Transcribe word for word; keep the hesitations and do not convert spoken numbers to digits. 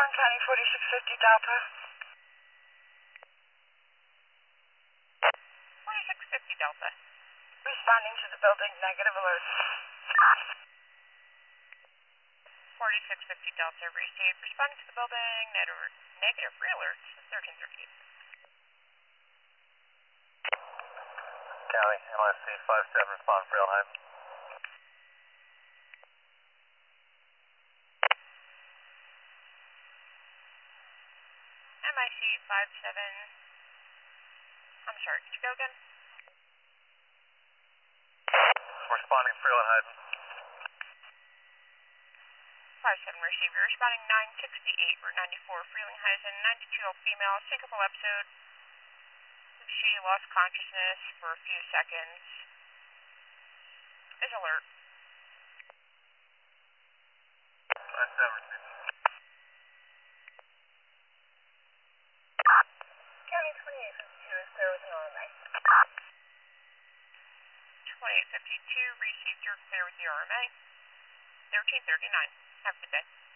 Warren County forty-six fifty Delta. forty-six fifty Delta. Responding to the building, negative alert. forty-six fifty Delta, received. Responding to the building, negative, negative re-alerts, thirteen thirty-eight. County, N Y C five seven, respond for Elheim. M I C five seven, I'm sorry, could you go again? Responding for Elheim. five seven, receive. You're responding nine sixty-eight, Route ninety-four, Frelinghuysen, ninety-two-year-old female, syncopal episode. She lost consciousness for a few seconds. Is alert. five seven, receive. County twenty-eight fifty-two is clear with an R M A. twenty-eight fifty-two, received. You're clear with the R M A. thirteen thirty-nine. Have a good day.